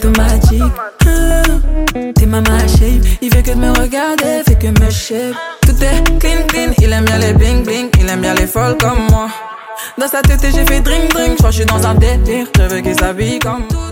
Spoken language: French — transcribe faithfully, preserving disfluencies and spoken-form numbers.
automatique. Ah, t'es ma shape, il fait que de me regarder, fait que me shape. Tout est clean clean, il aime bien les bling bling, il aime bien les folles comme moi. Dans sa tête j'ai fait drink drink, j'crois que j'suis dans un délire, je veux qu'il s'habille comme moi.